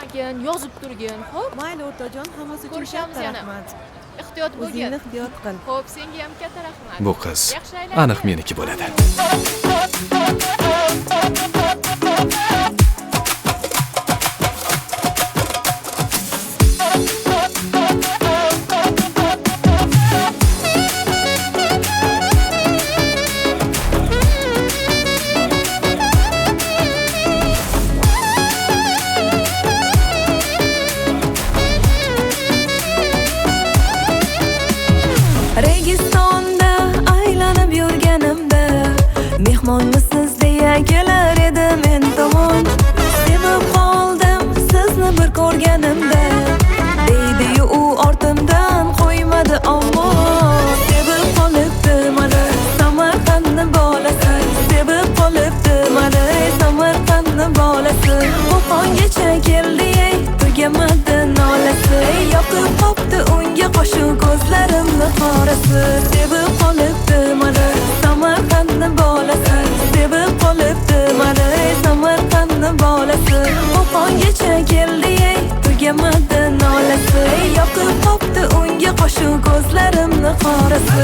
turgin, yozib turgin. Xo'p, Mayli o'rtajon, hammasi uchun Ko'rishamiz katta yana. rahmat. ehtiyot bo'lgin. O'zingni ehtiyot qil. Xo'p, senga ham katta rahmat. Bu qiz Yaxshi aylangan. aniq meniki bo'ladi. Registonda aylanib yurganimda mehmonmisiz deya kelar edi men tomon. Sevib qoldim sizni bir ko'rganimda, deydi-yu u ortimdan qo'ymadi ammo. Sevib qolibdi mana Samarqandni bolasi, sevib qolibdi mana Samarqandni bolasi. Qo'qongacha keldi ey, tugamadi nolasi. Yoqib qopti unga qo'shuv ko'zlarimni qorasi. Sevib qolibdi mana Samarqandni bolasi, sevib qolibdi mana Samarqandni bolasi. Qo'qongacha keldi ey, tugamadi nolasi. Yoqib qopti unga qo'shuv ko'zlarimni qorasi.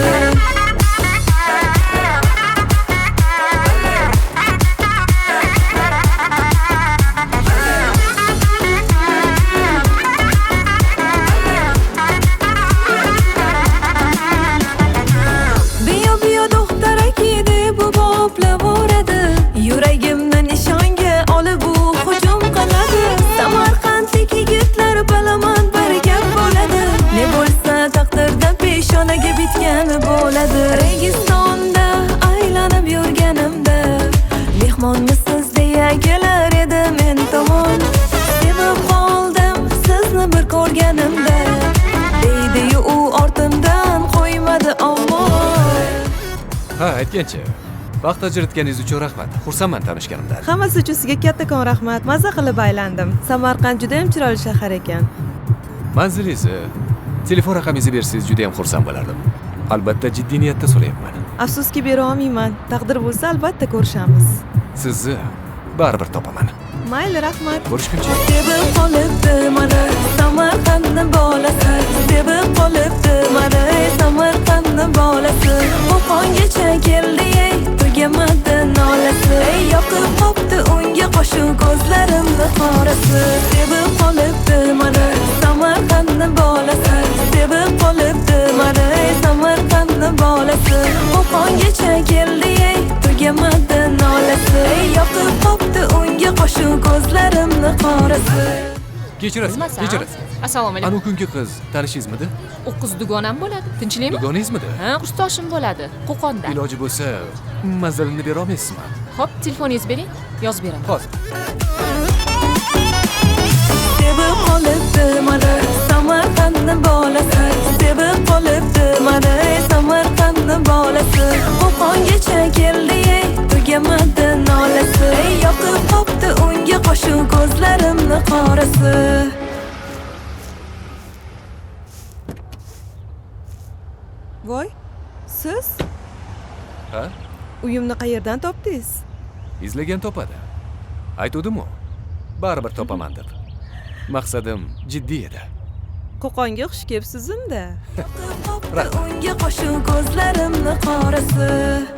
Yuragimni nishonga olib u hujum qiladi. Samarqandlik yigitlar balamand bir gap bo'ladi. Ne bo'lsa taqdirda peshonaga bitgani bo'ladi. Registonda aylanib yurganimda mehmonmisiz deya kelar edi men tomon. Sevib qoldim sizni bir ko'rganimda, deydi-yu u ortimdan qo'ymadi ammo. Ha, aytgancha. Vaqt ajratganingiz uchun rahmat. Xursandman tanishganimdan. Hammasi uchun sizga kattakon rahmat. Mazza qilib aylandim. Samarqand juda ham chiroyli shahar ekan. Manzilingizni, telefon raqamingizni bersangiz juda ham xursand bo'lardim. Albatta jiddiy niyatda so'rayapman. Afsuski bera olmayman. Taqdir bo'lsa albatta ko'rishamiz. Sizni baribir topaman. Mayli, rahmat. Ko'rishguncha. Sevib qolibdi mana Samarqandni bolasi, sevib qolibdi mana Samarqandni bolasi. Qo'qongacha keldi ey, tugamadi nolasi. Yoqib qopti unga qo'shuv ko'zlarimni qorasi. Sevib qolibdi mana Samarqandni bolasi, sevib qolibdi mana Samarqandni bolasi. Qo'qongacha keldi ey, tugamadi nolasi. Yoqib qopti unga qo'shuv ko'zlarimni qorasi. Kechirasiz, kechirasiz. Assalomu alaykum. Ana kungi qiz tanishingizmidi? U qiz dugonam bo'ladi. Tinchlikmi? Dugonangizmidi? Ha, kursdoshim bo'ladi. Qo'qondan. Iloji bo'lsa, manzilinni bera olmaysizmi? Xo'p, telefoningizni bering, yozib beraman. Hozir. Sevib qolibdi mana Samarqandni bolasi, sevib qolibdi mana Samarqandni bolasi. Qo'qongacha keldi ey, tugamadi nolasi. Yoqib qopti unga qo'shuv ko'zlarimni qorasi. Voy, siz Ha? uyimni qayerdan topdingiz? Izlagan topadi. Aytdim-ku, baribir topaman deb. Maqsadim jiddiy edi. Qo'qonga xush kelibsiz unda. Yoqib qopti unga qo'shuv ko'zlarimni qorasi.